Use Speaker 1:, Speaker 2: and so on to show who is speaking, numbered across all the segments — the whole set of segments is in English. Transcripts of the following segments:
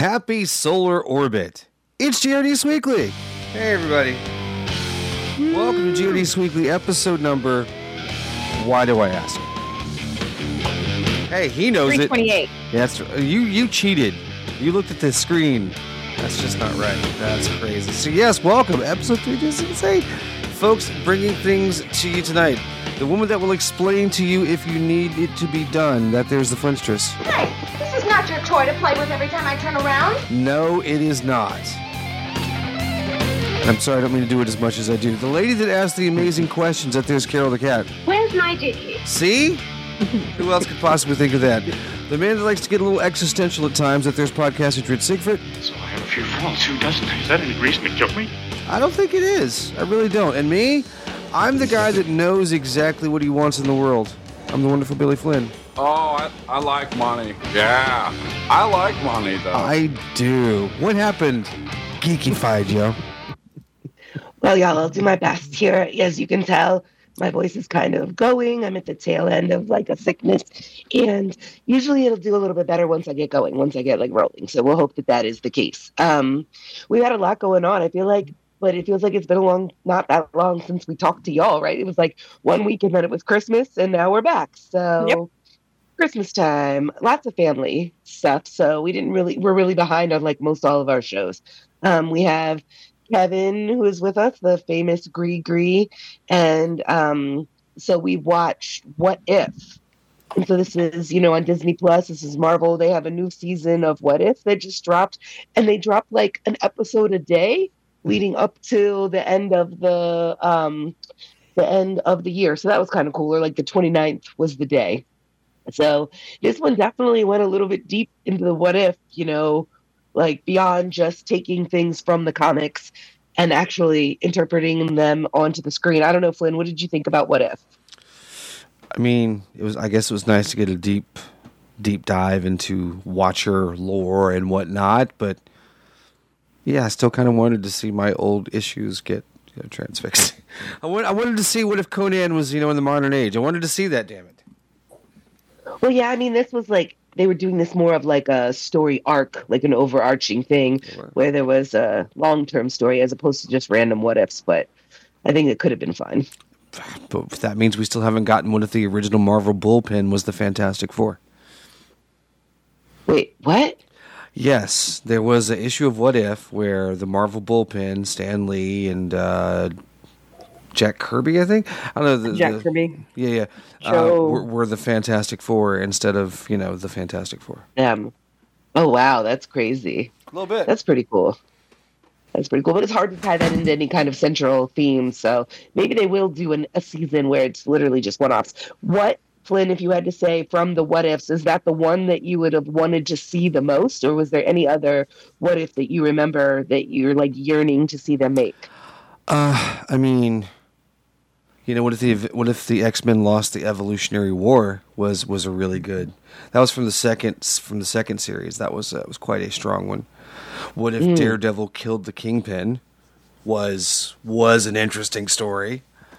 Speaker 1: Happy Solar Orbit. It's GRD's Weekly. Hey, everybody. Welcome to GRD's Weekly, episode number... Why do I ask? Hey, he knows
Speaker 2: 328.
Speaker 1: it. That's you cheated. You looked at the screen. That's just not right. That's crazy. So yes, welcome. Episode 368. Folks, bringing things to you tonight. The woman that will explain to you if you need it to be done. That there's the Frenchtress.
Speaker 2: Hey, this is not your toy to play with every time I turn around.
Speaker 1: No, it is not. I'm sorry, I don't mean to do it as much as I do. The lady that asked the amazing questions, that there's Carol the Cat.
Speaker 2: Where's my Dickie?
Speaker 1: See? Who else could possibly think of that? The man that likes to get a little existential at times, that there's podcaster Drid Siegfried.
Speaker 3: So I have a few faults, who doesn't? Is that any reason to kill me?
Speaker 1: I don't think it is. I really don't. And me? I'm the guy that knows exactly what he wants in the world. I'm the wonderful Billy Flynn.
Speaker 4: Oh, I like money. Yeah, I like money, though.
Speaker 1: I do. What happened? Geekified, yo.
Speaker 5: Well, y'all, I'll do my best here. As you can tell, my voice is kind of going. I'm at the tail end of like a sickness. And usually it'll do a little bit better once I get going, once I get like rolling. So we'll hope that that is the case. We've had a lot going on, I feel like. But it feels like it's been not that long since we talked to y'all, right? It was like 1 week and then it was Christmas and now we're back. So yep. Christmas time, lots of family stuff. So we're really behind on like most all of our shows. We have Kevin, who is with us, the famous Gree. And so we watched What If? And so this is, on Disney Plus. This is Marvel. They have a new season of What If that just dropped. And they dropped like an episode a day leading up to the end of the year. So that was kind of cool. Or like the 29th was the day. So this one definitely went a little bit deep into the what if, like beyond just taking things from the comics and actually interpreting them onto the screen. I don't know, Flynn, what did you think about What If?
Speaker 1: I mean, I guess it was nice to get a deep dive into Watcher lore and whatnot, but yeah, I still kind of wanted to see my old issues get transfixed. I wanted to see what if Conan was, in the modern age. I wanted to see that, damn it.
Speaker 5: Well, yeah, I mean, this was like, they were doing this more of like a story arc, like an overarching thing where there was a long-term story as opposed to just random what-ifs, but I think it could have been fun.
Speaker 1: But that means we still haven't gotten what if the original Marvel bullpen was the Fantastic Four.
Speaker 5: Wait, what?
Speaker 1: Yes, there was an issue of What If where the Marvel bullpen, Stan Lee and Jack Kirby, I think. I don't know.
Speaker 5: Jack Kirby.
Speaker 1: Yeah. Were the Fantastic Four instead of, the Fantastic Four.
Speaker 5: Oh, wow. That's crazy.
Speaker 1: A little bit.
Speaker 5: That's pretty cool. But it's hard to tie that into any kind of central theme. So maybe they will do a season where it's literally just one-offs. What, Flynn, if you had to say from the what ifs, is that the one that you would have wanted to see the most? Or was there any other what if that you remember that you're like yearning to see them make?
Speaker 1: I mean... what if the X-Men lost the Evolutionary War was a really good. That was from the second series. That was quite a strong one. What if Daredevil killed the Kingpin was an interesting story.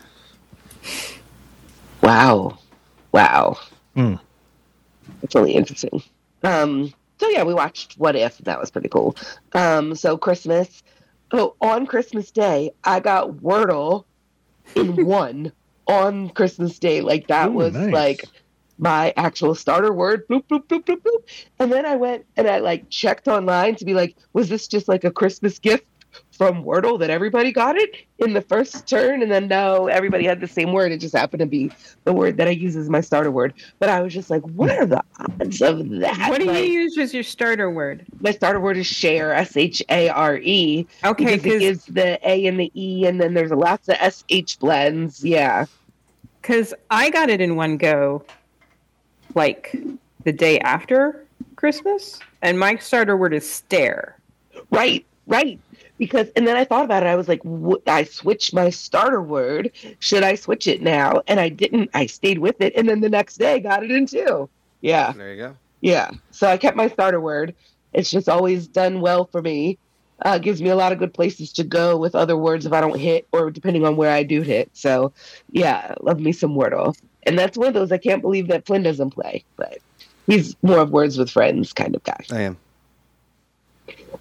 Speaker 5: Wow. That's really interesting. So yeah, we watched What If. That was pretty cool. So Christmas. Oh, on Christmas Day, I got Wordle in one on Christmas Day. Like that was nice. Like my actual starter word. Bloop, bloop, bloop, bloop, bloop. And then I went and I like checked online to be like, was this just like a Christmas gift from Wordle that everybody got it in the first turn? And then no, everybody had the same word. It just happened to be the word that I use as my starter word. But I was just like, what are the odds of that?
Speaker 6: What do you use as your starter word?
Speaker 5: My starter word is share, share. Okay. Because it gives the A and the E, and then there's lots of SH blends. Yeah.
Speaker 6: Because I got it in one go, like the day after Christmas, and my starter word is stare.
Speaker 5: Right. Because, and then I thought about it. I was like, I switched my starter word. Should I switch it now? And I didn't. I stayed with it. And then the next day, got it in two. Yeah.
Speaker 1: There you go.
Speaker 5: Yeah. So I kept my starter word. It's just always done well for me. Gives me a lot of good places to go with other words if I don't hit or depending on where I do hit. So, yeah, love me some Wordle. And that's one of those I can't believe that Flynn doesn't play. But he's more of Words with Friends kind of guy.
Speaker 1: I am.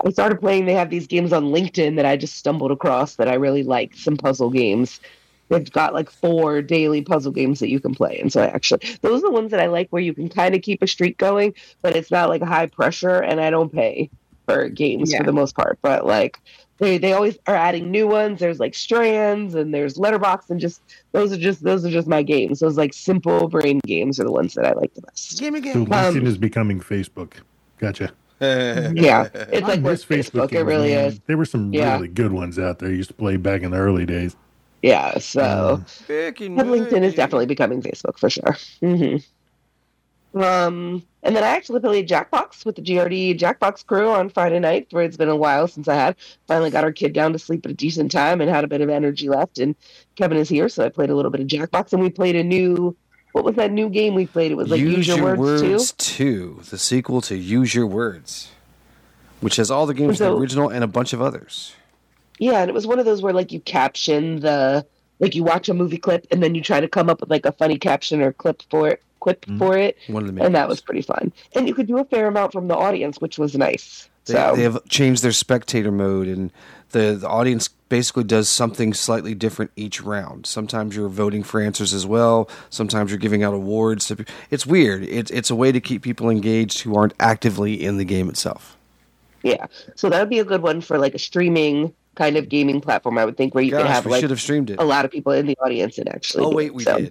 Speaker 5: I started playing. They have these games on LinkedIn that I just stumbled across that I really like. Some puzzle games. They've got like 4 daily puzzle games that you can play. And so those are the ones that I like where you can kind of keep a streak going, but it's not like high pressure, and I don't pay for games for the most part. But like they always are adding new ones. There's like Strands and there's Letterbox, and those are just my games. Those like simple brain games are the ones that I like the best.
Speaker 7: So LinkedIn is becoming Facebook. Gotcha.
Speaker 5: Yeah, it's like
Speaker 7: this
Speaker 5: Facebook. It really is.
Speaker 7: There were some really good ones out there. I used to play back in the early days.
Speaker 5: Yeah, so LinkedIn is definitely becoming Facebook for sure. Mm-hmm. And then I actually played Jackbox with the GRD Jackbox crew on Friday night, where it's been a while since I had. Finally got our kid down to sleep at a decent time and had a bit of energy left. And Kevin is here, so I played a little bit of Jackbox, and we played what was that new game we played? It was like Use Your Words
Speaker 1: 2, the sequel to Use Your Words, which has all the games of the original and a bunch of others.
Speaker 5: Yeah, and it was one of those where like you caption you watch a movie clip and then you try to come up with like a funny caption or clip for it. And that was pretty fun. And you could do a fair amount from the audience, which was nice.
Speaker 1: They have changed their spectator mode, and the audience basically does something slightly different each round. Sometimes you're voting for answers as well. Sometimes you're giving out awards. It's weird. It's a way to keep people engaged who aren't actively in the game itself.
Speaker 5: Yeah, so that would be a good one for like a streaming kind of gaming platform, I would think, where you could have like
Speaker 1: should have streamed it.
Speaker 5: A lot of people in the audience and actually.
Speaker 1: Oh wait, we did.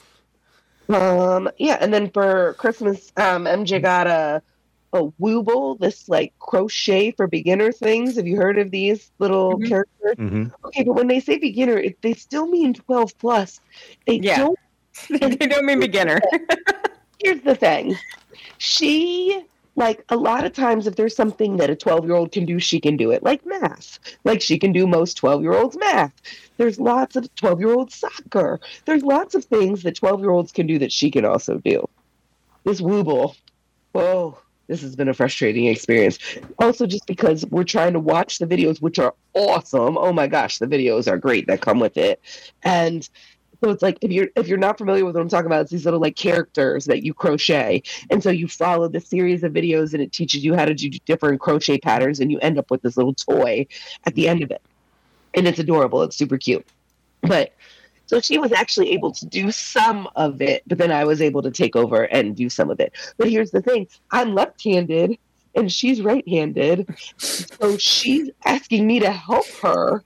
Speaker 5: Yeah, and then for Christmas, MJ got a Wooble, this like crochet for beginner things. Have you heard of these little characters? Mm-hmm. Okay, but when they say beginner, they still mean 12 plus. They don't
Speaker 6: mean beginner.
Speaker 5: Here's the thing. She, like, a lot of times if there's something that a 12-year-old can do, she can do it. Like math. Like, she can do most 12-year-olds math. There's lots of 12-year-old soccer. There's lots of things that 12-year-olds can do that she can also do. This Wooble, this has been a frustrating experience. Also, just because we're trying to watch the videos, which are awesome. Oh my gosh, the videos are great that come with it. And so it's like, if you're not familiar with what I'm talking about, it's these little like characters that you crochet. And so you follow the series of videos and it teaches you how to do different crochet patterns, and you end up with this little toy at the end of it. And it's adorable. It's super cute. But so she was actually able to do some of it, but then I was able to take over and do some of it. But here's the thing. I'm left-handed and she's right-handed. So she's asking me to help her.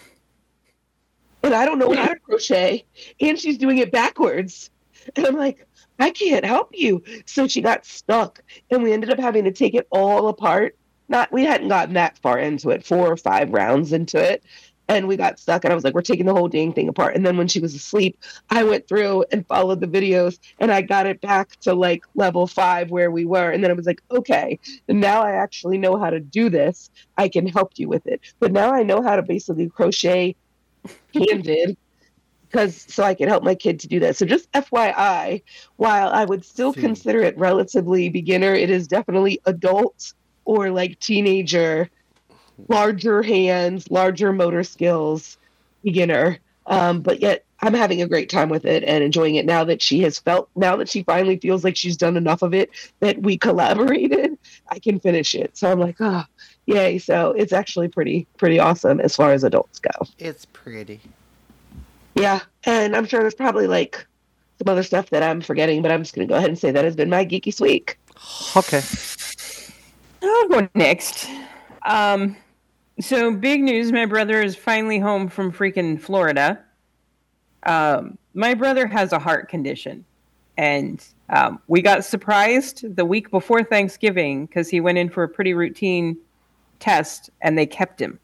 Speaker 5: And I don't know how to crochet. And she's doing it backwards. And I'm like, I can't help you. So she got stuck. And we ended up having to take it all apart. We hadn't gotten that far into it, 4 or 5 rounds into it. And we got stuck, and I was like, we're taking the whole dang thing apart. And then when she was asleep, I went through and followed the videos, and I got it back to like level 5 where we were. And then I was like, okay, and now I actually know how to do this. I can help you with it. But now I know how to basically crochet handed, so I can help my kid to do that. So just FYI, while I would still consider it relatively beginner, it is definitely adult or like teenager, larger hands, larger motor skills, beginner. But yet I'm having a great time with it and enjoying it now that she finally feels like she's done enough of it that we collaborated, I can finish it. So I'm like, oh, yay. So it's actually pretty awesome as far as adults go.
Speaker 1: It's pretty.
Speaker 5: Yeah. And I'm sure there's probably like some other stuff that I'm forgetting, but I'm just going to go ahead and say that has been my Geeky Week.
Speaker 1: Okay.
Speaker 6: I'll go next. So big news, my brother is finally home from freaking Florida. My brother has a heart condition, and we got surprised the week before Thanksgiving because he went in for a pretty routine test, and they kept him.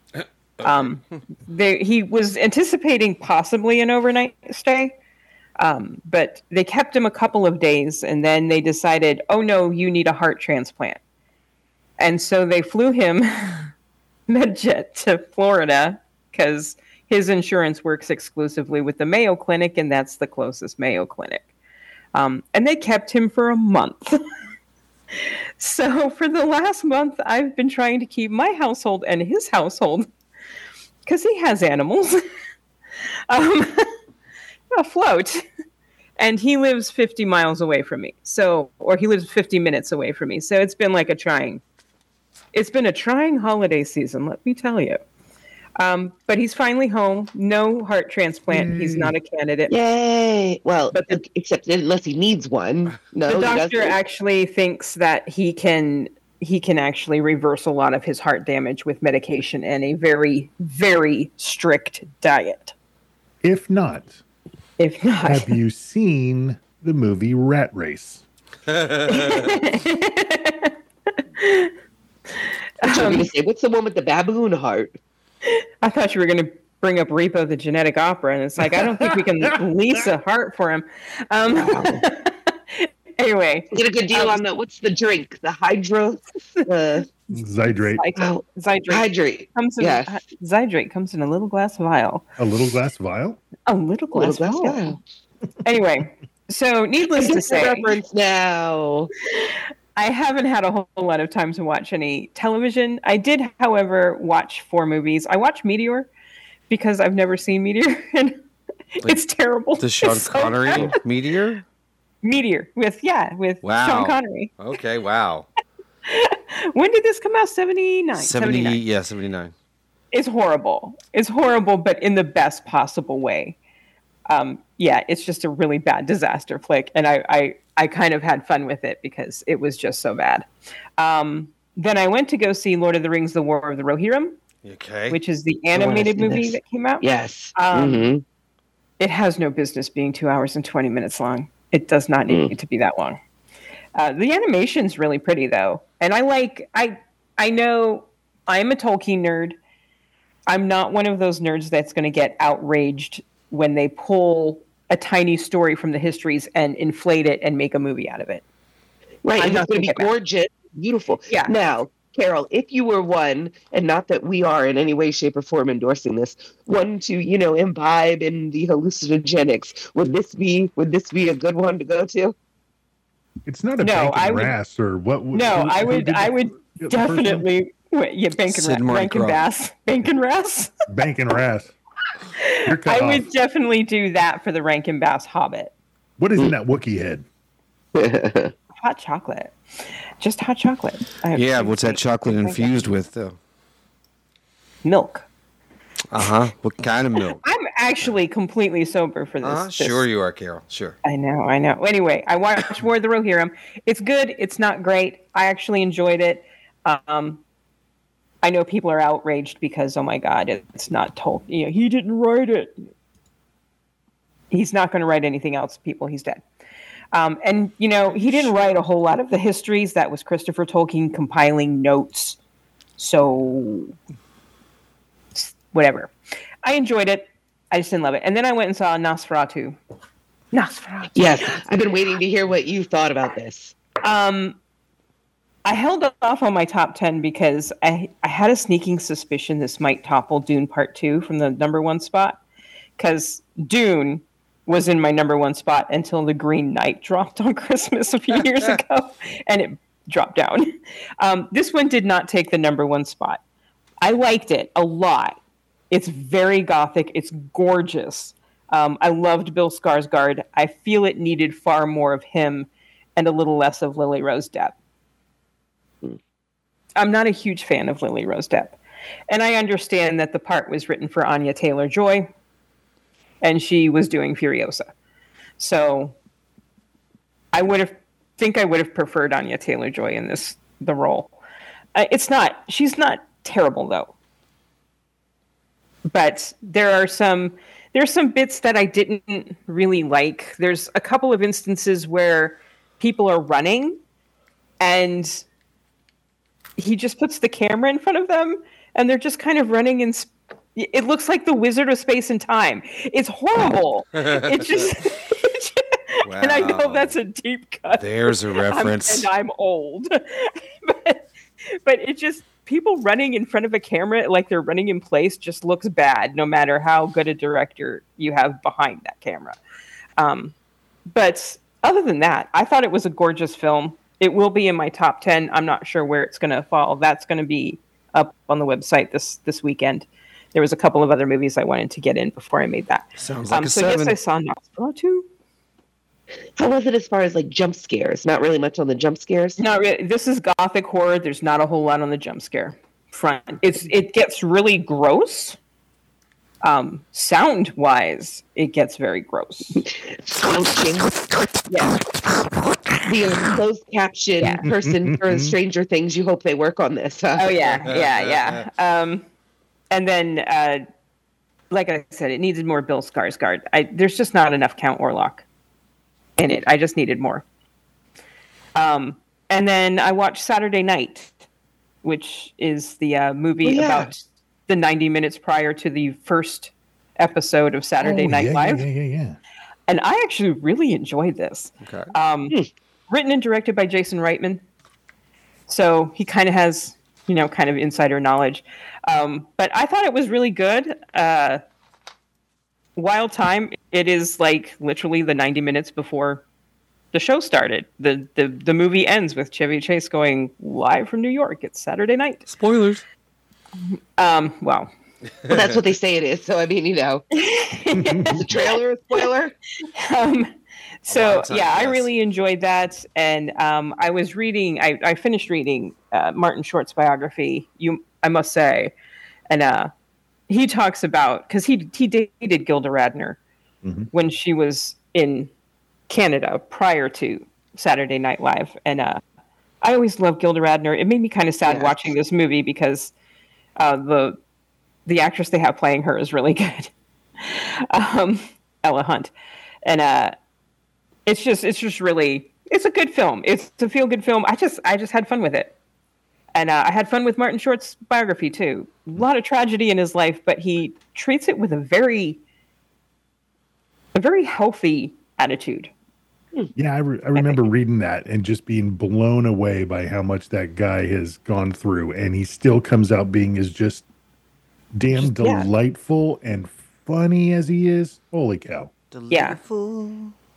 Speaker 6: He was anticipating possibly an overnight stay, but they kept him a couple of days, and then they decided, oh no, you need a heart transplant. And so they flew him MedJet to Florida because his insurance works exclusively with the Mayo Clinic, and that's the closest Mayo Clinic. And they kept him for a month. So for the last month, I've been trying to keep my household and his household, because he has animals, afloat. And he lives 50 miles away from me. Or he lives 50 minutes away from me. So it's been like a trying It's been a trying holiday season, let me tell you. But he's finally home. No heart transplant. He's not a candidate.
Speaker 5: Yay! Well, except unless he needs one. No,
Speaker 6: the doctor actually thinks that he can actually reverse a lot of his heart damage with medication and a very, very strict diet.
Speaker 7: If not, have you seen the movie Rat Race?
Speaker 5: What's the one with the baboon heart?
Speaker 6: I thought you were going to bring up Repo the Genetic Opera, and it's like, I don't think we can lease a heart for him. Anyway.
Speaker 5: Get a good deal on what's the drink? The hydro?
Speaker 7: Zydrate.
Speaker 5: Hydrate.
Speaker 6: Zydrate comes in a little glass vial.
Speaker 7: A little glass vial?
Speaker 6: A little glass vial. Anyway, so needless to say.
Speaker 5: Reference now.
Speaker 6: I haven't had a whole lot of time to watch any television. I did, however, watch 4 movies. I watched Meteor because I've never seen Meteor, and it's terrible.
Speaker 1: The Sean Connery Meteor?
Speaker 6: Meteor with Sean Connery.
Speaker 1: Okay, wow.
Speaker 6: When did this come out? 79?
Speaker 1: 79. Yeah, 79.
Speaker 6: It's horrible. It's horrible, but in the best possible way. It's just a really bad disaster flick, and I kind of had fun with it because it was just so bad. Then I went to go see Lord of the Rings: The War of the Rohirrim, which is the animated movie that came out.
Speaker 5: Yes.
Speaker 6: It has no business being 2 hours and 20 minutes long. It does not need to be that long. The animation's really pretty, though. And I know I'm a Tolkien nerd. I'm not one of those nerds that's going to get outraged when they pull a tiny story from the histories and inflate it and make a movie out of it.
Speaker 5: Right. It's going to be gorgeous, beautiful.
Speaker 6: Yeah.
Speaker 5: Now, Carol, if you were one, and not that we are in any way, shape, or form endorsing this, one to, imbibe in the hallucinogenics, would this be a good one to go to?
Speaker 7: It's not a Bankin' or what?
Speaker 6: I would definitely Bankin' Bass. Bankin' Rass.
Speaker 7: Bankin' Rass.
Speaker 6: I would definitely do that for the Rankin Bass Hobbit.
Speaker 7: What is in that Wookiee head?
Speaker 6: Hot chocolate. Just hot chocolate.
Speaker 1: What's that chocolate infused with, though?
Speaker 6: Milk.
Speaker 1: What kind of milk?
Speaker 6: I'm actually completely sober for this.
Speaker 1: Sure you are, Carol. Sure.
Speaker 6: I know. Anyway, I watched War of the Rohirrim. It's good. It's not great. I actually enjoyed it. I know people are outraged because, oh my God, it's not told. He didn't write it. He's not going to write anything else, people. He's dead. And he didn't write a whole lot of the histories. That was Christopher Tolkien compiling notes. So, whatever. I enjoyed it. I just didn't love it. And then I went and saw Nosferatu.
Speaker 5: Yes, I've been waiting to hear what you thought about this.
Speaker 6: I held off on my top 10 because I had a sneaking suspicion this might topple Dune Part 2 from the number 1 spot. Because Dune was in my number 1 spot until The Green Knight dropped on Christmas a few years ago. And it dropped down. This one did not take the number 1 spot. I liked it a lot. It's very gothic. It's gorgeous. I loved Bill Skarsgård. I feel it needed far more of him and a little less of Lily Rose Depp. I'm not a huge fan of Lily Rose Depp. And I understand that the part was written for Anya Taylor-Joy, and she was doing Furiosa. So I would have preferred Anya Taylor-Joy in the role. She's not terrible, though. But there's some bits that I didn't really like. There's a couple of instances where people are running and he just puts the camera in front of them and they're just kind of running it looks like the Wizard of Space and Time. It's horrible. It just wow. And I know that's a deep cut.
Speaker 1: There's a reference.
Speaker 6: And I'm old. but it just, people running in front of a camera like they're running in place just looks bad, no matter how good a director you have behind that camera. But other than that, I thought it was a gorgeous film. It will be in my top 10. I'm not sure where it's going to fall. That's going to be up on the website this weekend. There was a couple of other movies I wanted to get in before I made that.
Speaker 1: Sounds like a 7.
Speaker 6: Yes, I saw Nosferatu.
Speaker 5: How was it as far as like jump scares? Not really much on the jump scares.
Speaker 6: Not really. This is gothic horror. There's not a whole lot on the jump scare front. It gets really gross. Sound wise, it gets very gross.
Speaker 5: Squelching. Yeah. The closed caption person for Stranger Things. You hope they work on this. Huh?
Speaker 6: Oh yeah. And then, like I said, it needed more Bill Skarsgård. There's just not enough Count Orlok in it. I just needed more. And then I watched Saturday Night, which is the movie about the 90 minutes prior to the first episode of Saturday Night Live.
Speaker 7: Yeah.
Speaker 6: And I actually really enjoyed this.
Speaker 1: Okay.
Speaker 6: Written and directed by Jason Reitman. So he kind of has, kind of insider knowledge. But I thought it was really good. Wild Time, it is like literally the 90 minutes before the show started. The movie ends with Chevy Chase going live from New York. It's Saturday night.
Speaker 1: Spoilers.
Speaker 6: Well,
Speaker 5: that's what they say it is. So I mean, the trailer is spoiler.
Speaker 6: So I really enjoyed that, and I was reading. I finished reading Martin Short's biography. I must say, and he talks about, because he dated Gilda Radner when she was in Canada prior to Saturday Night Live, and I always loved Gilda Radner. It made me kind of sad watching this movie because the actress they have playing her is really good, Ella Hunt, and it's just really, it's a good film. It's a feel good film. I just had fun with it, and I had fun with Martin Short's biography too. A lot of tragedy in his life, but he treats it with a very healthy attitude.
Speaker 7: Yeah, I remember reading that and just being blown away by how much that guy has gone through, and he still comes out being as just damn delightful and funny as he is. Holy cow!
Speaker 1: Delightful.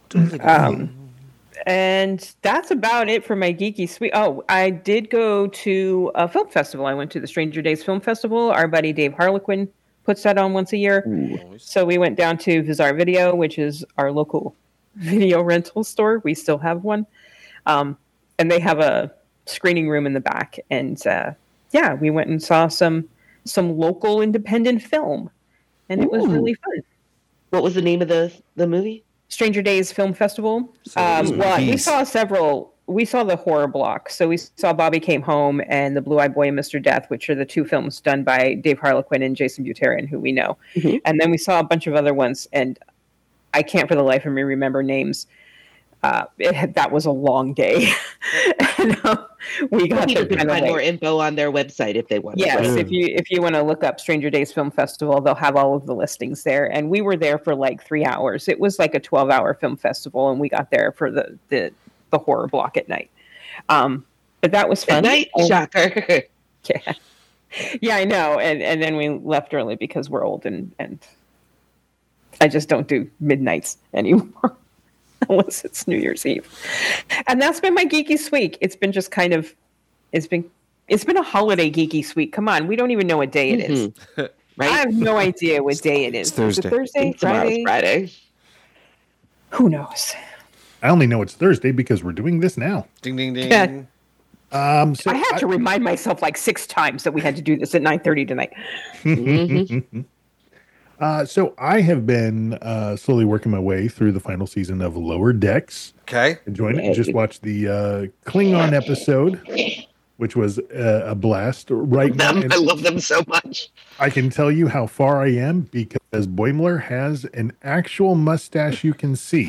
Speaker 6: And that's about it for my geeky suite. Oh, I did go to a film festival. I went to the Stranger Days Film Festival. Our buddy Dave Harlequin puts that on once a year.
Speaker 1: Nice.
Speaker 6: So we went down to Bizarre Video, which is our local video rental store. We still have one. And they have a screening room in the back. And we went and saw some local independent film. And it was really fun.
Speaker 5: What was the name of the movie?
Speaker 6: Stranger Days Film Festival. We saw several. We saw the horror block. So we saw Bobby Came Home and The Blue-Eyed Boy and Mr. Death, which are the two films done by Dave Harlequin and Jason Buterin, who we know. Mm-hmm. And then we saw a bunch of other ones, and I can't for the life of me remember names. That was a long day. And, we got
Speaker 5: to find more info on their website if they want.
Speaker 6: Yes, if you want to look up Stranger Days Film Festival, they'll have all of the listings there. And we were there for like 3 hours. It was like a 12-hour film festival, and we got there for the horror block at night. But that was fun.
Speaker 5: At night, shocker.
Speaker 6: Yeah, I know. And then we left early because we're old, and I just don't do midnights anymore. Unless it's New Year's Eve. And that's been my geeky week. It's been just kind of, it's been a holiday geeky week. Come on, we don't even know what day it is. Right? I have no idea what day it is.
Speaker 1: It's Thursday.
Speaker 6: Is it Thursday?
Speaker 5: Friday?
Speaker 6: Who knows?
Speaker 7: I only know it's Thursday because we're doing this now.
Speaker 1: Ding, ding, ding.
Speaker 6: Yeah.
Speaker 7: So
Speaker 6: I had to remind myself like 6 times that we had to do this at 9:30 tonight.
Speaker 5: Mm-hmm.
Speaker 7: So I have been slowly working my way through the final season of Lower Decks.
Speaker 1: Okay.
Speaker 7: Enjoying it. Just watched the Klingon episode, which was a blast. Right now,
Speaker 5: I love them so much.
Speaker 7: I can tell you how far I am because Boimler has an actual mustache you can see.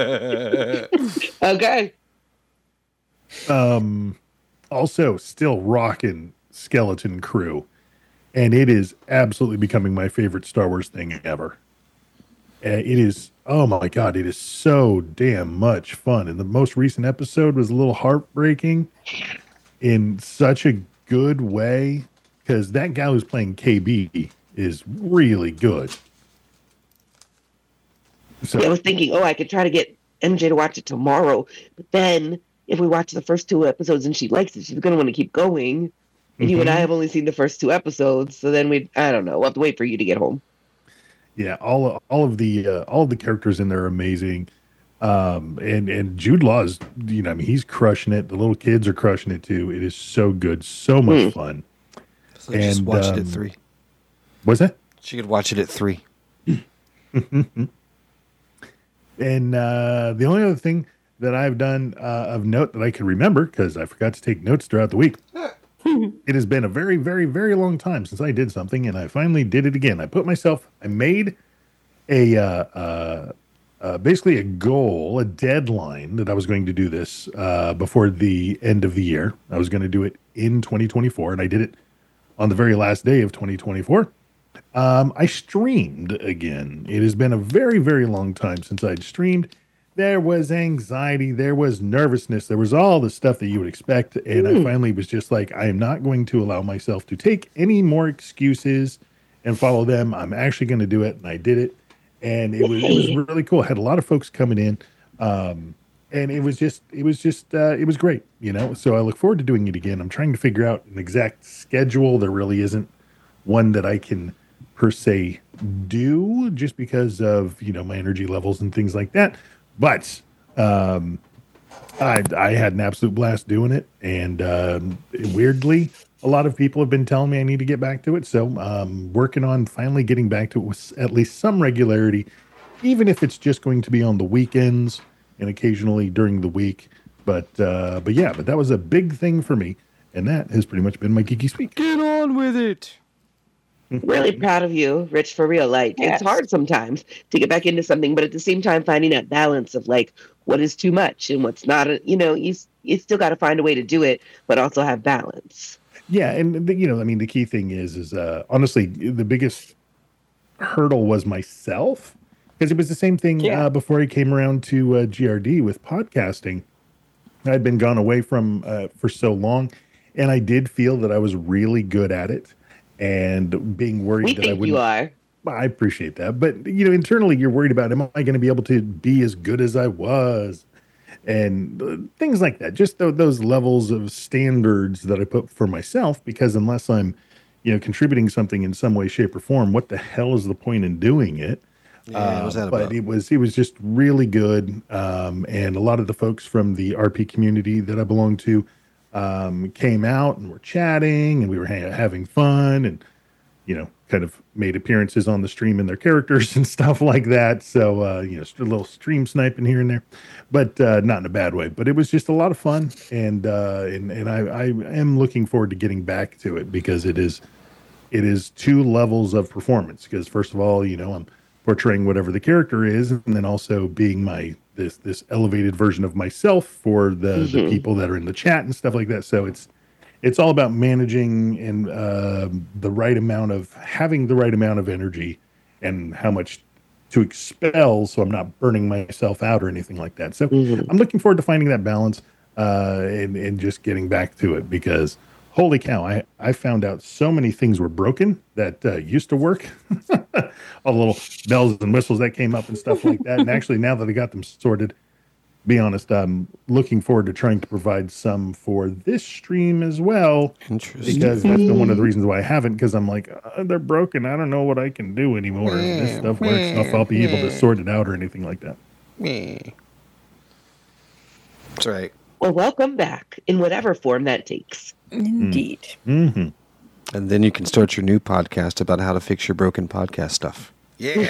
Speaker 5: Okay.
Speaker 7: Also, still rocking Skeleton Crew. And it is absolutely becoming my favorite Star Wars thing ever. It is, oh my God, it is so damn much fun. And the most recent episode was a little heartbreaking in such a good way because that guy who's playing KB is really good. So
Speaker 5: I was thinking, I could try to get MJ to watch it tomorrow. But then if we watch the first 2 episodes and she likes it, she's going to want to keep going. And you and I have only seen the first 2 episodes, so then I don't know. We'll have to wait for you to get home.
Speaker 7: Yeah, all of the characters in there are amazing. And Jude Law's, I mean, he's crushing it. The little kids are crushing it too. It is so good, so much fun.
Speaker 1: So just watch it at 3.
Speaker 7: What's that?
Speaker 1: She could watch it at 3.
Speaker 7: And the only other thing that I've done of note that I can remember, because I forgot to take notes throughout the week, it has been a very, very, very long time since I did something, and I finally did it again. I made basically a goal, a deadline that I was going to do this before the end of the year. I was going to do it in 2024, and I did it on the very last day of 2024. I streamed again. It has been a very, very long time since I'd streamed. There was anxiety, there was nervousness, there was all the stuff that you would expect. And I finally was just like, I am not going to allow myself to take any more excuses and follow them. I'm actually going to do it. And I did it. And it was really cool. I had a lot of folks coming in. And it was great, So I look forward to doing it again. I'm trying to figure out an exact schedule. There really isn't one that I can per se do just because of, my energy levels and things like that. But I had an absolute blast doing it. And weirdly, a lot of people have been telling me I need to get back to it. So working on finally getting back to it with at least some regularity, even if it's just going to be on the weekends and occasionally during the week. But that was a big thing for me. And that has pretty much been my Geeky Speak.
Speaker 1: Get on with it.
Speaker 5: Really proud of you, Rich, for real. Like, It's hard sometimes to get back into something, but at the same time, finding that balance of like, what is too much and what's not, you still got to find a way to do it, but also have balance.
Speaker 7: Yeah. And, the key thing is honestly, the biggest hurdle was myself, because it was the same thing before I came around to GRD with podcasting. I'd been gone away from for so long, and I did feel that I was really good at it. And being worried that I wouldn't.
Speaker 5: You are.
Speaker 7: I appreciate that, but internally you're worried about, am I going to be able to be as good as I was, and things like that. Just those levels of standards that I put for myself, because unless I'm, contributing something in some way, shape, or form, what the hell is the point in doing it?
Speaker 1: Yeah, what's that
Speaker 7: but
Speaker 1: about?
Speaker 7: it was just really good, and a lot of the folks from the RP community that I belong to came out and were chatting, and we were having fun, and kind of made appearances on the stream in their characters and stuff like that. So a little stream sniping here and there, but not in a bad way. But it was just a lot of fun, and I am looking forward to getting back to it, because it is 2 levels of performance. Because first of all, I'm portraying whatever the character is, and then also being this elevated version of myself for the people that are in the chat and stuff like that. So it's all about managing and having the right amount of energy and how much to expel, so I'm not burning myself out or anything like that. So I'm looking forward to finding that balance and just getting back to it, because holy cow, I found out so many things were broken that used to work. All the little bells and whistles that came up and stuff like that. And actually, now that I got them sorted, be honest, I'm looking forward to trying to provide some for this stream as well.
Speaker 1: Interesting.
Speaker 7: Because that's one of the reasons why I haven't, because I'm like, they're broken. I don't know what I can do anymore. If this stuff works, if I'll be able to sort it out or anything like that.
Speaker 1: That's right.
Speaker 5: Well, welcome back in whatever form that takes.
Speaker 6: Indeed.
Speaker 7: Mm-hmm.
Speaker 1: And then you can start your new podcast about how to fix your broken podcast stuff. Yeah.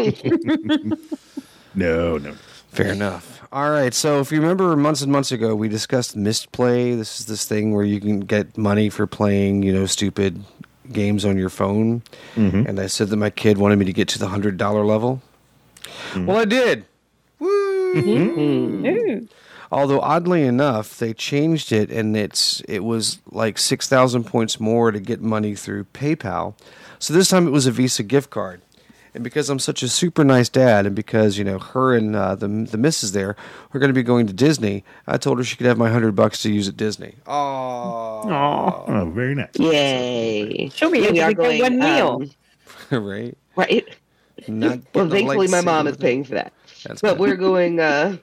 Speaker 7: No.
Speaker 1: Fair enough. All right. So if you remember months and months ago, we discussed Mistplay. This is this thing where you can get money for playing, stupid games on your phone.
Speaker 7: Mm-hmm.
Speaker 1: And I said that my kid wanted me to get to the $100 level. Mm-hmm. Well, I did. Woo!
Speaker 6: Ooh.
Speaker 1: Although oddly enough, they changed it, and it was like 6,000 points more to get money through PayPal. So this time it was a Visa gift card. And because I'm such a super nice dad, and because her and the missus there are going to be going to Disney, I told her she could have my $100 to use at Disney.
Speaker 7: Oh, very nice.
Speaker 5: Yay!
Speaker 6: She'll be able to get one meal.
Speaker 1: Right.
Speaker 5: Well, thankfully my mom is paying for that.
Speaker 1: That's
Speaker 5: but
Speaker 1: good.
Speaker 5: we're going.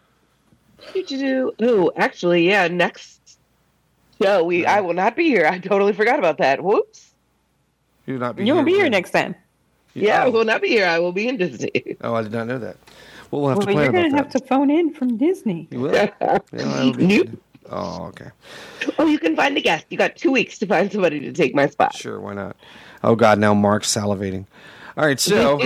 Speaker 5: Oh, actually, yeah. Next show, I will not be here. I totally forgot about that. Whoops.
Speaker 1: You won't
Speaker 6: be here next time.
Speaker 5: Yeah, I will not be here. I will be in Disney.
Speaker 1: Oh, I did not know that. We'll have to
Speaker 6: Well,
Speaker 1: plan
Speaker 6: you're going
Speaker 1: about
Speaker 6: to have
Speaker 1: that.
Speaker 6: to phone in from Disney.
Speaker 1: You will? Yeah, that'll be
Speaker 5: Nope.
Speaker 1: good. Oh, okay.
Speaker 5: Oh, you can find a guest. You got 2 weeks to find somebody to take my spot.
Speaker 1: Sure, why not? Oh, God, now Mark's salivating. All right, so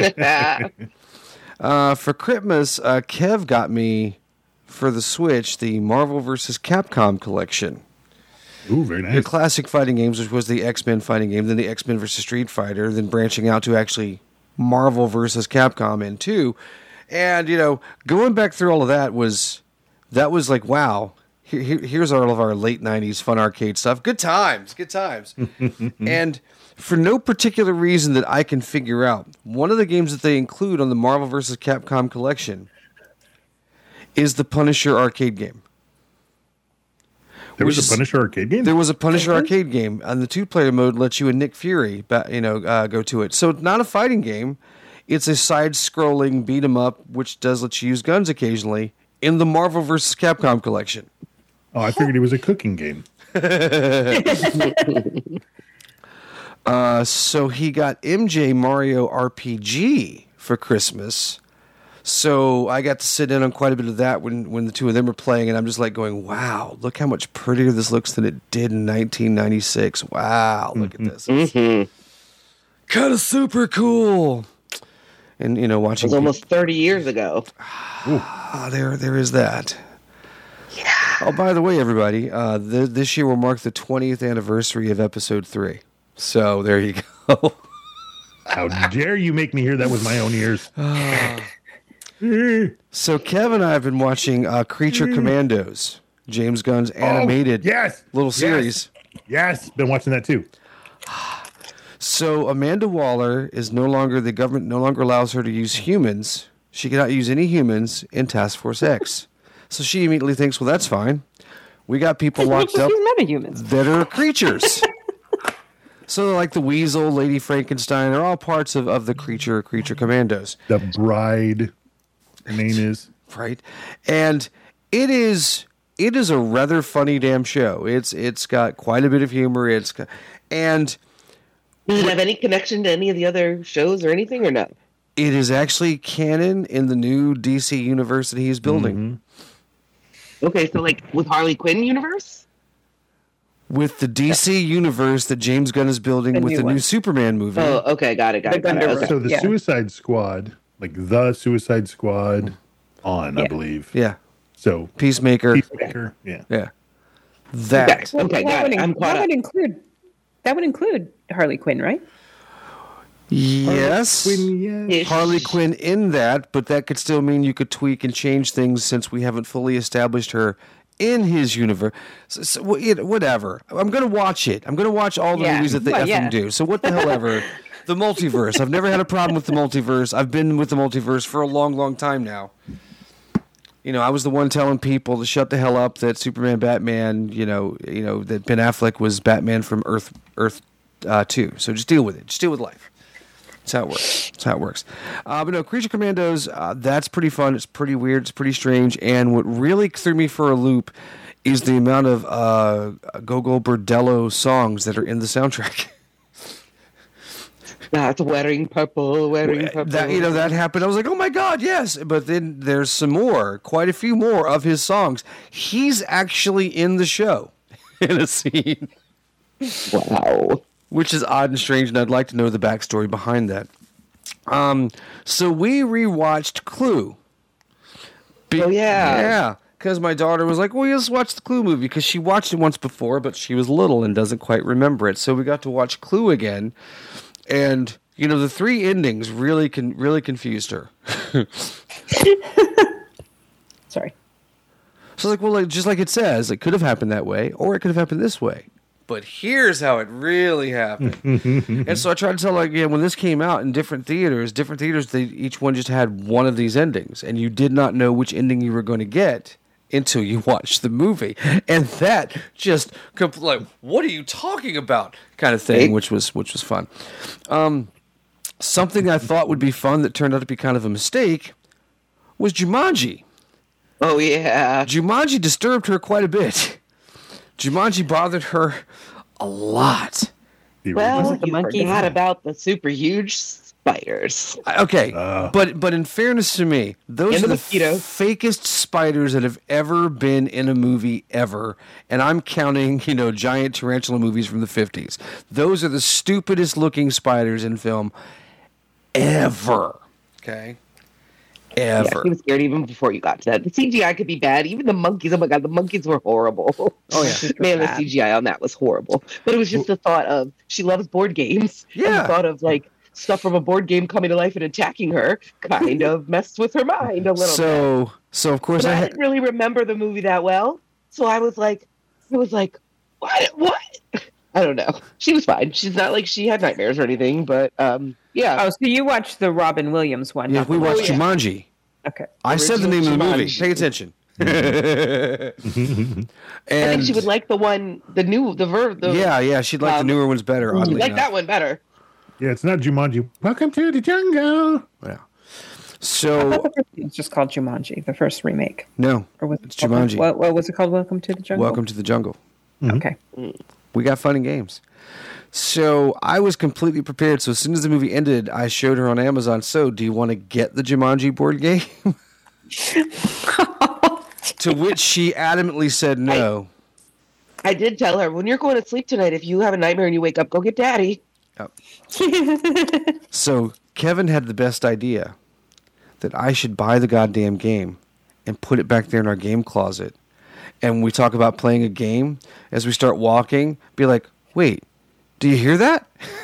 Speaker 1: for Christmas, Kev got me, for the Switch, the Marvel vs. Capcom collection.
Speaker 7: Ooh, very
Speaker 1: The
Speaker 7: nice.
Speaker 1: classic fighting games, which was the X-Men fighting game, then the X-Men vs. Street Fighter, then branching out to actually Marvel vs. Capcom in 2. And, going back through all of that was like, wow, here's all of our late 90s fun arcade stuff. Good times. And for no particular reason that I can figure out, one of the games that they include on the Marvel vs. Capcom collection is the Punisher arcade game.
Speaker 7: There was
Speaker 1: which is-
Speaker 7: a Punisher arcade game?
Speaker 1: There was a Punisher arcade game, and the 2-player mode lets you and Nick Fury, go to it. So not a fighting game; it's a side-scrolling beat 'em up, which does let you use guns occasionally in the Marvel vs. Capcom collection.
Speaker 7: Oh, I figured it was a cooking game.
Speaker 1: So he got MJ Mario RPG for Christmas. So I got to sit in on quite a bit of that when the two of them were playing, and I'm just like going, wow, look how much prettier this looks than it did in 1996. Wow, look at this. Kind of super cool. And,
Speaker 5: It
Speaker 1: watching...
Speaker 5: was almost 30 years ago.
Speaker 1: There is that. Oh, by the way, everybody, this year will mark the 20th anniversary of Episode 3. So there you go.
Speaker 7: How dare you make me hear that with my own ears?
Speaker 1: So Kev and I have been watching Creature Commandos, James Gunn's animated little series.
Speaker 7: Yes, been watching that too.
Speaker 1: So Amanda Waller is the government no longer allows her to use humans. She cannot use any humans in Task Force X. So she immediately thinks, well, that's fine. We got people locked up
Speaker 6: Metahumans.
Speaker 1: that are creatures. So like the Weasel, Lady Frankenstein, they're all parts of the Creature Commandos.
Speaker 7: The Bride, her name is.
Speaker 1: Right. And it is a rather funny damn show. It's got quite a bit of humor. And
Speaker 5: Does it have any connection to any of the other shows or anything, or no?
Speaker 1: it is actually canon in the new DC universe that he's building.
Speaker 5: Okay, so like with Harley Quinn universe?
Speaker 1: With the DC universe that James Gunn is building
Speaker 6: The
Speaker 1: with
Speaker 6: new
Speaker 1: the
Speaker 6: one.
Speaker 1: new Superman movie.
Speaker 5: Oh, okay, got it. Okay.
Speaker 7: So the
Speaker 6: Yeah.
Speaker 7: Suicide Squad, like the Suicide Squad I
Speaker 6: Yeah.
Speaker 7: believe.
Speaker 1: Yeah.
Speaker 7: So
Speaker 1: Peacemaker.
Speaker 7: Peacemaker, yeah.
Speaker 1: Yeah. That.
Speaker 5: Okay, got it. I'm caught up.
Speaker 6: That would include Harley Quinn, right?
Speaker 1: Yes.
Speaker 7: Yes.
Speaker 1: Harley Quinn in that, but that could still mean you could tweak and change things since we haven't fully established her in his universe. So, whatever. I'm going to watch it. I'm going to watch all the
Speaker 6: Yeah.
Speaker 1: movies that they
Speaker 6: Well,
Speaker 1: effing
Speaker 6: yeah.
Speaker 1: do. So what the hell ever. The multiverse. I've never had a problem with the multiverse. I've been with the multiverse for a long, long time now. I was the one telling people to shut the hell up that Superman, Batman, that Ben Affleck was Batman from Earth 2. So just deal with it. Just deal with life. That's how it works. But no, Creature Commandos, that's pretty fun. It's pretty weird. It's pretty strange. And what really threw me for a loop is the amount of Gogol Bordello songs that are in the soundtrack.
Speaker 5: That's wearing purple.
Speaker 1: That happened. I was like, oh my God, yes. But then there's some more, quite a few more of his songs. He's actually in the show in a scene.
Speaker 5: Wow.
Speaker 1: Which is odd and strange, and I'd like to know the backstory behind that. So we rewatched Clue.
Speaker 5: Oh, yeah.
Speaker 1: Yeah, because my daughter was like, well, let's watch the Clue movie, because she watched it once before, but she was little and doesn't quite remember it. So we got to watch Clue again, and, the 3 endings really confused her.
Speaker 6: Sorry.
Speaker 1: So like, just like it says, it could have happened that way, or it could have happened this way. But here's how it really happened. And so I tried to tell her, when this came out in different theaters, each one just had one of these endings. And you did not know which ending you were going to get until you watched the movie. And that just, like, what are you talking about? Kind of thing, which was fun. Something I thought would be fun that turned out to be kind of a mistake was Jumanji.
Speaker 5: Oh, yeah.
Speaker 1: Jumanji disturbed her quite a bit. Jumanji bothered her a lot.
Speaker 5: Well,
Speaker 6: Was it the
Speaker 5: you
Speaker 6: monkeys?
Speaker 5: forgot about the super huge spiders.
Speaker 1: Okay, but in fairness to me, those
Speaker 5: And
Speaker 1: are
Speaker 5: the
Speaker 1: the
Speaker 5: mosquitoes.
Speaker 1: fakest spiders that have ever been in a movie ever, and I'm counting, giant tarantula movies from the 50s. Those are the stupidest looking spiders in film ever. Okay,
Speaker 5: Yeah,
Speaker 1: ever.
Speaker 5: he was scared even before you got to that. The CGI could be bad. Even the monkeys. Oh my god, the monkeys were horrible.
Speaker 1: Oh, yeah.
Speaker 5: Man, the
Speaker 6: bad.
Speaker 5: CGI on that was horrible. But it was just the thought of she loves board games. And
Speaker 1: Yeah.
Speaker 5: the thought of like stuff from a board game coming to life and attacking her kind of messed with her mind a little bit.
Speaker 1: So of course
Speaker 5: But I
Speaker 1: I
Speaker 5: didn't really remember the movie that well. So I was like, what? I don't know. She was fine. She's not like she had nightmares or anything, but yeah.
Speaker 6: Oh, so you watched the Robin Williams one?
Speaker 1: yeah,
Speaker 6: not
Speaker 1: we
Speaker 6: the one-
Speaker 1: watched
Speaker 5: yeah.
Speaker 1: Jumanji.
Speaker 6: Okay.
Speaker 1: I said the name of the movie.
Speaker 5: Jumanji.
Speaker 1: Pay attention.
Speaker 5: I think she would like the one, the
Speaker 1: Yeah, she'd like the newer ones better.
Speaker 5: She'd
Speaker 1: Oddly
Speaker 5: like
Speaker 1: enough.
Speaker 5: that one better.
Speaker 7: Yeah, it's not Jumanji. Welcome to the jungle.
Speaker 1: Yeah.
Speaker 6: I
Speaker 1: So
Speaker 6: thought the first one was just called Jumanji, the first remake.
Speaker 1: no,
Speaker 6: Or was it
Speaker 1: it's
Speaker 6: called-
Speaker 1: Jumanji.
Speaker 6: What was it called? Welcome to the Jungle?
Speaker 1: Welcome to the Jungle.
Speaker 6: Okay.
Speaker 1: We got fun and games. So I was completely prepared. So as soon as the movie ended, I showed her on Amazon. So do you want to get the Jumanji board game? To which she adamantly said no.
Speaker 5: I did tell her, when you're going to sleep tonight, if you have a nightmare and you wake up, go get daddy.
Speaker 1: So Kevin had the best idea that I should buy the goddamn game and put it back there in our game closet. And when we talk about playing a game, as we start walking, be like, wait, do you hear that?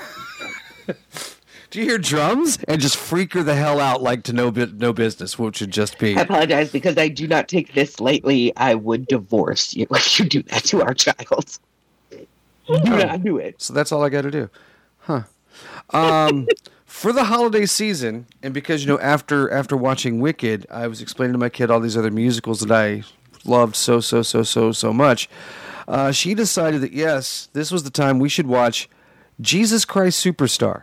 Speaker 1: Do you hear drums? And just freak her the hell out like to no business, which would just be.
Speaker 5: I apologize because I do not take this lightly. I would divorce you if you do that to our child. Do not do it.
Speaker 1: So that's all I got to do. Huh. For the holiday season, and because, after watching Wicked, I was explaining to my kid all these other musicals that I loved so much. She decided that, yes, this was the time we should watch Jesus Christ Superstar.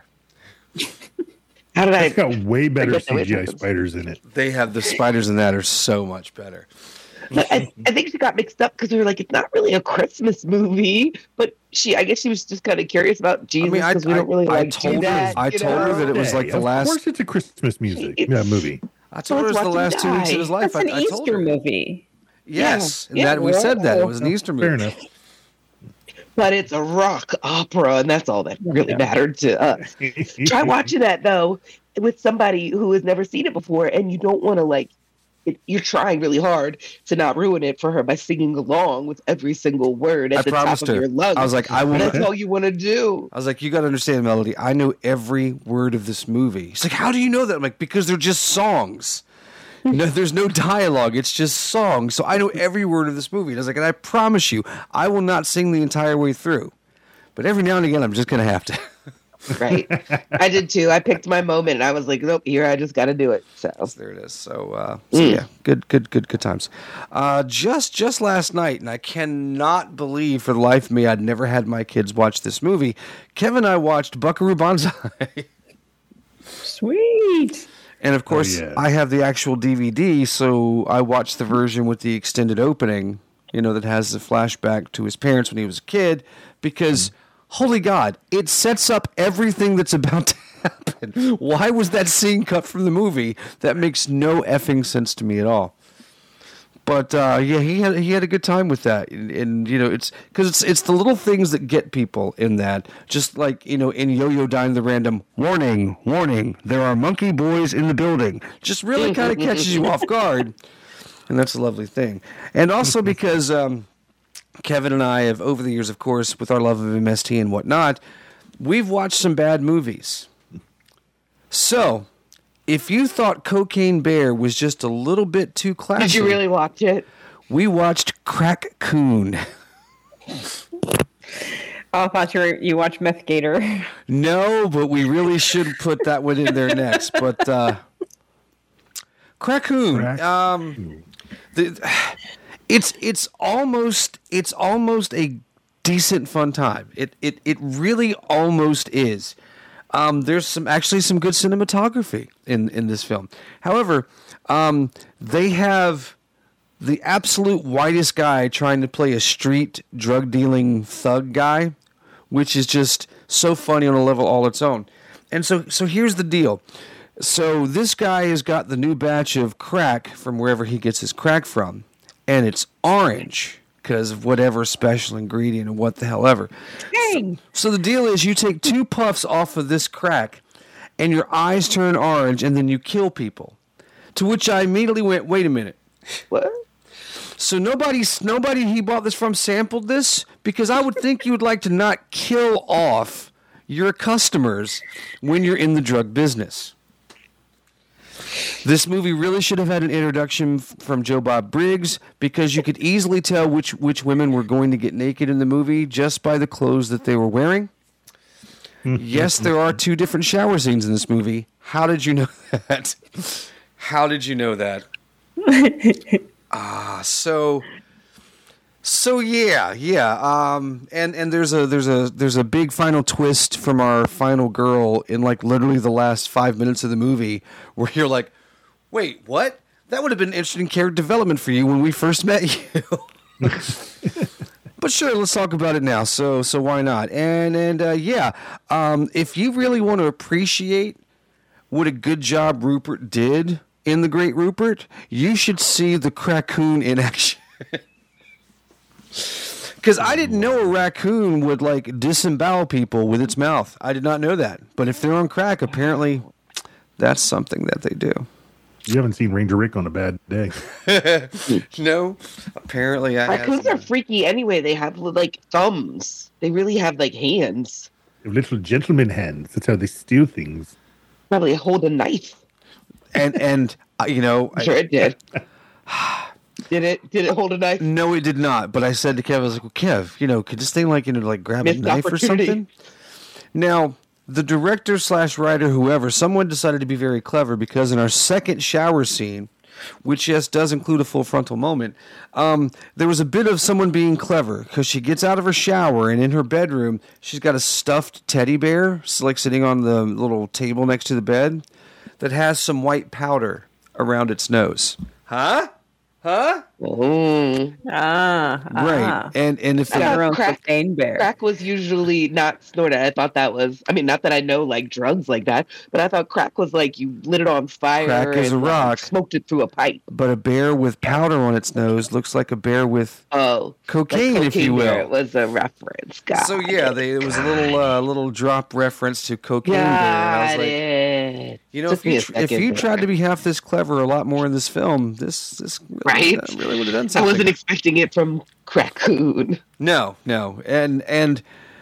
Speaker 5: How did
Speaker 7: It's got way better
Speaker 5: get the way it
Speaker 7: CGI
Speaker 5: happens.
Speaker 7: spiders in it.
Speaker 1: They have the spiders in that are so much better.
Speaker 5: But I think she got mixed up because we were like, it's not really a Christmas movie. But I guess she was just kind of curious about Jesus because we don't really like do that.
Speaker 1: I told her that it was like the
Speaker 7: Of
Speaker 1: last.
Speaker 7: course, it's a Christmas movie.
Speaker 1: I told her it was the
Speaker 5: let's watch
Speaker 1: last
Speaker 5: him
Speaker 1: 2 weeks of
Speaker 5: die.
Speaker 1: his life.
Speaker 6: That's an
Speaker 1: I told
Speaker 6: Easter
Speaker 1: her.
Speaker 6: movie.
Speaker 1: Yes, and
Speaker 5: Yeah.
Speaker 1: that we said that it was an Easter movie.
Speaker 7: Fair enough.
Speaker 5: But it's a rock opera, and that's all that really mattered to us. Try watching that, though, with somebody who has never seen it before, and you don't want to, you're trying really hard to not ruin it for her by singing along with every single word at
Speaker 1: I
Speaker 5: the top
Speaker 1: promised
Speaker 5: of
Speaker 1: her.
Speaker 5: your lungs.
Speaker 1: I was like, I will.
Speaker 5: That's all you want to do.
Speaker 1: I was like, you got to understand, Melody. I know every word of this movie. She's like, how do you know that? I'm like, because they're just songs. No, there's no dialogue. It's just songs. So I know every word of this movie. And I was like, and I promise you, I will not sing the entire way through. But every now and again, I'm just going to have to.
Speaker 5: Right. I did, too. I picked my moment, and I was like, nope, here, I just got to do it. So
Speaker 1: There it is. So yeah, good times. Just last night, and I cannot believe for the life of me I'd never had my kids watch this movie. Kevin and I watched Buckaroo Banzai.
Speaker 6: Sweet.
Speaker 1: And of course,
Speaker 7: yeah.
Speaker 1: I have the actual DVD, so I watched the version with the extended opening, that has the flashback to his parents when he was a kid, because, holy God, it sets up everything that's about to happen. Why was that scene cut from the movie? That makes no effing sense to me at all. But yeah, he had a good time with that, and it's because it's the little things that get people in that. Just like in Yo-Yo Dine, the random warning, there are monkey boys in the building. Just really kind of catches you off guard, and that's a lovely thing. And also because Kevin and I have, over the years, of course, with our love of MST and whatnot, we've watched some bad movies. So, if you thought Cocaine Bear was just a little bit too classy,
Speaker 5: did you really watch it?
Speaker 1: we watched Crack Coon.
Speaker 6: Oh, I thought you watched Meth Gator.
Speaker 1: No, but we really should put that one in there next. But Crack Coon, it's almost a decent fun time. It really almost is. There's some good cinematography in this film. However, they have the absolute whitest guy trying to play a street drug dealing thug guy which is just so funny on a level all its own. And so here's the deal. So this guy has got the new batch of crack from wherever he gets his crack from, and it's orange because of whatever special ingredient and what the hell ever. So the deal is you take 2 puffs off of this crack, and your eyes turn orange, and then you kill people. To which I immediately went, wait a minute.
Speaker 5: What?
Speaker 1: So nobody he bought this from sampled this? Because I would think you would like to not kill off your customers when you're in the drug business. This movie really should have had an introduction from Joe Bob Briggs, because you could easily tell which women were going to get naked in the movie just by the clothes that they were wearing. Yes, there are 2 different shower scenes in this movie. How did you know that? How did you know that? So yeah. And there's a big final twist from our final girl in like literally the last 5 minutes of the movie, where you're like, wait, what? That would have been interesting character development for you when we first met you. But sure, let's talk about it now. So why not? If you really want to appreciate what a good job Rupert did in The Great Rupert, you should see the Crackoon in action. Because I didn't know a raccoon would like disembowel people with its mouth. I did not know that. But if they're on crack, apparently that's something that they do.
Speaker 7: You haven't seen Ranger Rick on a bad day.
Speaker 1: No, apparently I haven't.
Speaker 5: Raccoons are freaky anyway. They have like thumbs. They really have like hands.
Speaker 7: They have little gentleman hands. That's how they steal things.
Speaker 5: Probably hold a knife.
Speaker 1: And you know,
Speaker 5: Sure it did. Did it hold a knife?
Speaker 1: No, it did not. But I said to Kev, I was like, well, Kev, you know, could this thing like, you know, like grab
Speaker 5: Missed
Speaker 1: a knife or
Speaker 5: opportunity.
Speaker 1: something? Now, the director / writer, whoever, someone decided to be very clever, because in our second shower scene, which, yes, does include a full frontal moment, there was a bit of someone being clever, because she gets out of her shower, and in her bedroom, she's got a stuffed teddy bear, like sitting on the little table next to the bed, that has some white powder around its nose. Huh?
Speaker 5: Mm.
Speaker 1: Right. And if
Speaker 5: I thought
Speaker 6: Her own
Speaker 5: crack-
Speaker 6: cocaine bear.
Speaker 5: Crack was usually not snorted. I thought that was, I mean, not that I know like drugs like that, but I thought crack was like you lit it on fire
Speaker 1: Crack is
Speaker 5: and
Speaker 1: a rock.
Speaker 5: like, smoked it through a pipe.
Speaker 1: But a bear with powder on its nose looks like a bear with
Speaker 5: Oh,
Speaker 1: cocaine,
Speaker 5: like
Speaker 1: if you will.
Speaker 5: bear. It was a reference. God.
Speaker 1: So yeah, it was a little drop reference to cocaine bear. And I was
Speaker 5: Got
Speaker 1: like,
Speaker 5: it.
Speaker 1: you know,
Speaker 5: Took me a
Speaker 1: if
Speaker 5: second
Speaker 1: you
Speaker 5: there.
Speaker 1: tried to be half this clever a lot more in this film, this
Speaker 5: Right?
Speaker 1: really would have done
Speaker 5: I
Speaker 1: something.
Speaker 5: wasn't expecting it from Crackoon.
Speaker 1: No, and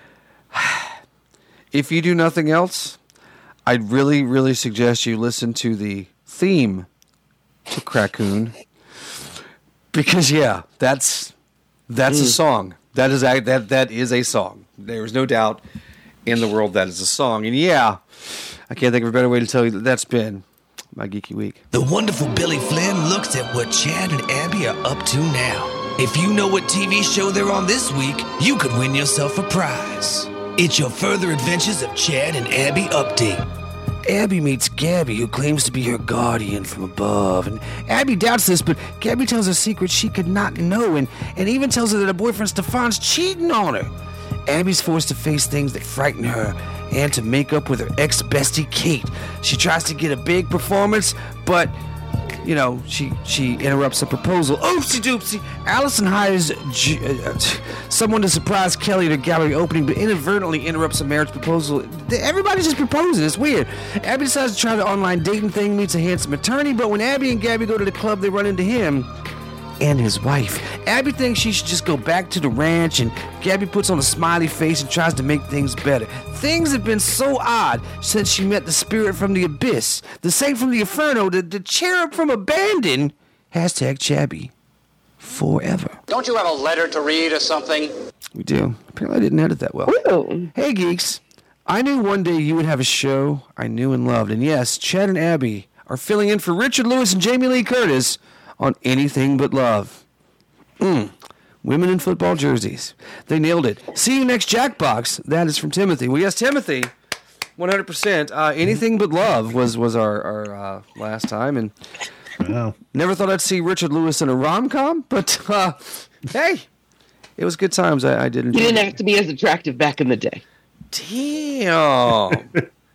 Speaker 1: if you do nothing else, I'd really suggest you listen to the theme to Crackoon, because yeah, that's a song. That is a song. There is no doubt in the world that is a song. And yeah, I can't think of a better way to tell you that that's been my Geeky Week.
Speaker 8: The wonderful Billy Flynn looks at what Chad and Abby are up to now. If you know what TV show they're on this week, you could win yourself a prize. It's your Further Adventures of Chad and Abby update.
Speaker 1: Abby meets Gabby, who claims to be her guardian from above. And Abby doubts this, but Gabby tells her secrets she could not know, and even tells her that her boyfriend Stefan's cheating on her. Abby's forced to face things that frighten her and to make up with her ex-bestie Kate. She tries to get a big performance, but, you know, she interrupts a proposal. Oopsie doopsie! Allison hires someone to surprise Kelly at a gallery opening, but inadvertently interrupts a marriage proposal. Everybody's just proposing. It's weird. Abby decides to try the online dating thing, meets a handsome attorney, but when Abby and Gabby go to the club, they run into him and his wife. Abby thinks she should just go back to the ranch, and Gabby puts on a smiley face and tries to make things better. Things have been so odd since she met the spirit from the abyss, the saint from the inferno, the cherub from abandon. Hashtag Chabby. Forever.
Speaker 9: Don't you have a letter to read or something?
Speaker 1: We do. Apparently I didn't edit that well.
Speaker 5: Ooh.
Speaker 1: Hey, geeks. I knew one day you would have a show I knew and loved. And yes, Chad and Abby are filling in for Richard Lewis and Jamie Lee Curtis on Anything But Love. Women in football jerseys. They nailed it. See you next Jackbox. That is from Timothy. Well, yes, Timothy, 100%. Anything But Love was our last time. And
Speaker 7: Wow.
Speaker 1: never thought I'd see Richard Lewis in a rom-com, but hey, It was good times. I did enjoy
Speaker 5: You didn't
Speaker 1: it.
Speaker 5: have to be as attractive back in the day.
Speaker 1: Damn.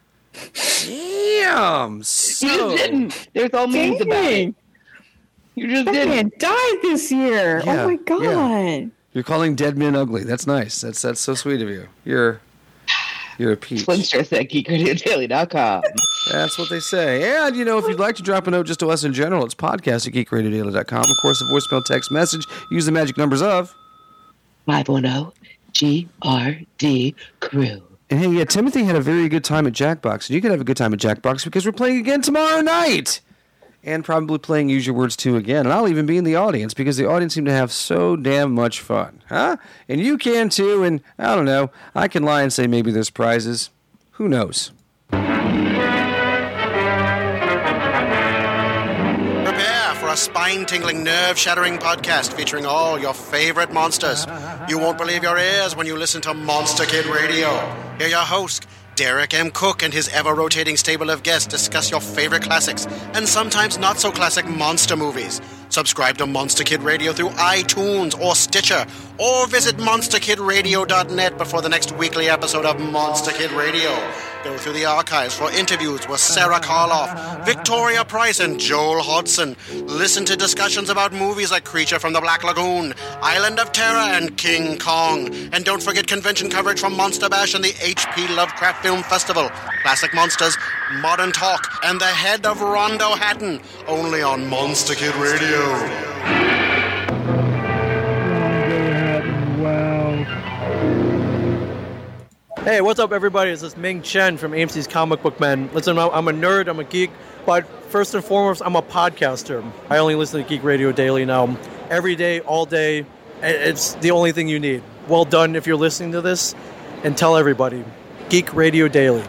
Speaker 1: Damn.
Speaker 5: You
Speaker 1: So,
Speaker 5: just didn't. There's all memes about it. You just
Speaker 6: That
Speaker 5: didn't.
Speaker 6: man died this year.
Speaker 1: Yeah,
Speaker 6: Oh my god.
Speaker 1: yeah. You're calling dead men ugly. That's nice. That's so sweet of you. You're a peach.
Speaker 5: Slim Stress at GeekRadioDaily.com.
Speaker 1: That's what they say. And, if you'd like to drop a note just to us in general, it's podcast at GeekRadioDaily.com. Of course, the voicemail text message. Use the magic numbers of
Speaker 5: 510 GRD Crew.
Speaker 1: And hey, yeah, Timothy had a very good time at Jackbox. And you can have a good time at Jackbox because we're playing again tomorrow night. And probably playing Use Your Words 2 again. And I'll even be in the audience because the audience seem to have so damn much fun. Huh? And you can too. And I don't know. I can lie and say maybe there's prizes. Who knows?
Speaker 10: Prepare for a spine-tingling, nerve-shattering podcast featuring all your favorite monsters. You won't believe your ears when you listen to Monster Kid Radio. Hear your host, Derek M. Cook, and his ever-rotating stable of guests discuss your favorite classics and sometimes not-so-classic monster movies. Subscribe to Monster Kid Radio through iTunes or Stitcher, or visit monsterkidradio.net before the next weekly episode of Monster Kid Radio. Go through the archives for interviews with Sarah Karloff, Victoria Price, and Joel Hodgson. Listen to discussions about movies like Creature from the Black Lagoon, Island of Terror, and King Kong. And don't forget convention coverage from Monster Bash and the H.P. Lovecraft Film Festival, Classic Monsters, Modern Talk, and the head of Rondo Hatton, only on Monster Kid Radio.
Speaker 7: Wow.
Speaker 11: Hey, what's up, everybody? This is Ming Chen from AMC's Comic Book Men. Listen, I'm a nerd, I'm a geek, but first and foremost, I'm a podcaster. I only listen to Geek Radio Daily now. Every day, all day, it's the only thing you need. Well done if you're listening to this, and tell everybody. Geek Radio Daily.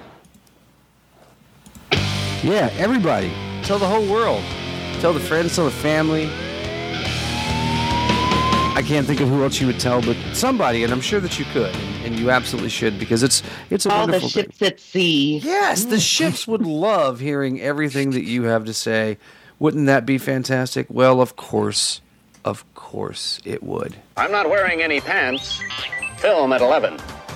Speaker 1: Yeah, everybody. Tell the whole world. Tell the friends, tell the family. I can't think of who else you would tell, but somebody, and I'm sure that you could, and you absolutely should, because it's a
Speaker 5: All
Speaker 1: wonderful
Speaker 5: the ships
Speaker 1: thing.
Speaker 5: at sea.
Speaker 1: Yes, the ships would love hearing everything that you have to say. Wouldn't that be fantastic? Well, of course it would.
Speaker 9: I'm not wearing any pants. Film at 11.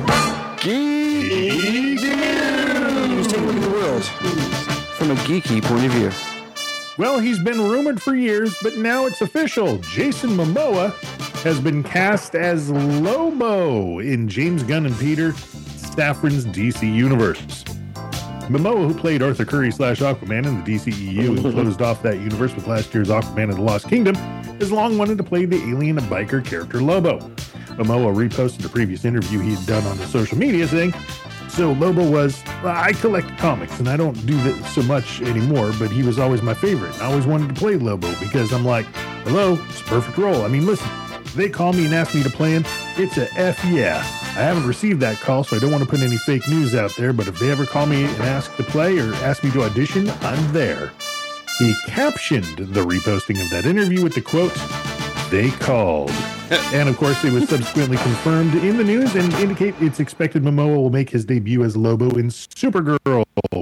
Speaker 1: Geek News! Take a look at the world from a geeky point of view.
Speaker 7: Well, he's been rumored for years, but now it's official. Jason Momoa has been cast as Lobo in James Gunn and Peter Safran's DC Universe. Momoa, who played Arthur Curry / Aquaman in the DCEU and closed off that universe with last year's Aquaman and the Lost Kingdom, has long wanted to play the alien and biker character Lobo. Momoa reposted a previous interview he had done on the social media saying, "So Lobo was, I collect comics and I don't do this so much anymore, but he was always my favorite. I always wanted to play Lobo because I'm like, hello, it's a perfect role. I mean, listen, if they call me and ask me to play him, it's a F yeah. I haven't received that call, so I don't want to put any fake news out there, but if they ever call me and ask to play or ask me to audition, I'm there." He captioned the reposting of that interview with the quote, "They called." And of course, it was subsequently confirmed in the news and indicate it's expected Momoa will make his debut as Lobo in Supergirl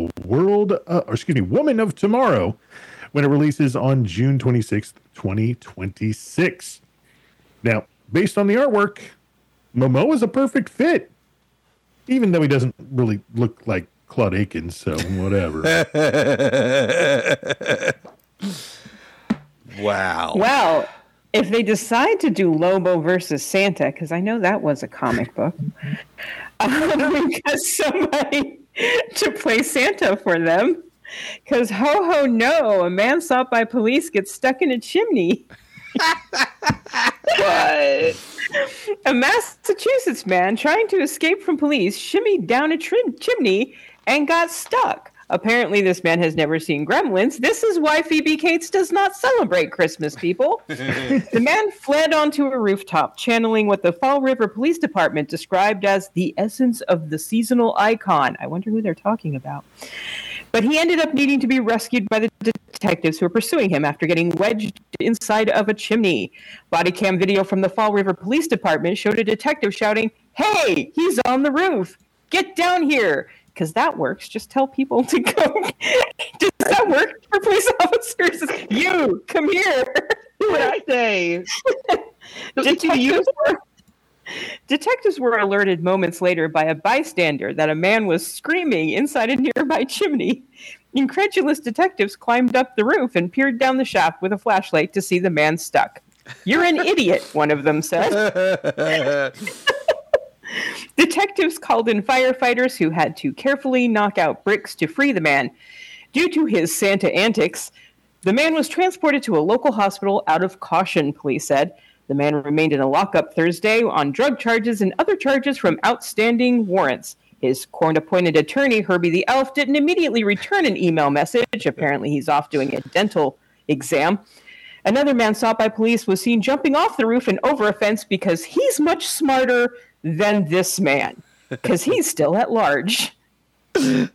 Speaker 7: Woman of Tomorrow, when it releases on June 26th, 2026. Now, based on the artwork, Momoa is a perfect fit, even though he doesn't really look like Claude Akins, so whatever.
Speaker 1: Wow.
Speaker 6: Well, if they decide to do Lobo versus Santa, because I know that was a comic book, we got somebody to play Santa for them. Because ho ho no, a man sought by police gets stuck in a chimney.
Speaker 5: What?
Speaker 6: A Massachusetts man trying to escape from police shimmied down a chimney and got stuck. Apparently, this man has never seen Gremlins. This is why Phoebe Cates does not celebrate Christmas, people. The man fled onto a rooftop, channeling what the Fall River Police Department described as the essence of the seasonal icon. I wonder who they're talking about. But he ended up needing to be rescued by the detectives who were pursuing him after getting wedged inside of a chimney. Body cam video from the Fall River Police Department showed a detective shouting, "Hey, he's on the roof. Get down here." Because that works. Just tell people to go. Does that work for police officers? You, come here.
Speaker 5: What I say?
Speaker 6: Detectives were alerted moments later by a bystander that a man was screaming inside a nearby chimney. Incredulous detectives climbed up the roof and peered down the shaft with a flashlight to see the man stuck. "You're an idiot," one of them said. Detectives called in firefighters who had to carefully knock out bricks to free the man. Due to his Santa antics, the man was transported to a local hospital out of caution, police said. The man remained in a lockup Thursday on drug charges and other charges from outstanding warrants. His court-appointed attorney, Herbie the Elf, didn't immediately return an email message. Apparently, he's off doing a dental exam. Another man sought by police was seen jumping off the roof and over a fence because he's much smarter than this man, because he's still at large. Right.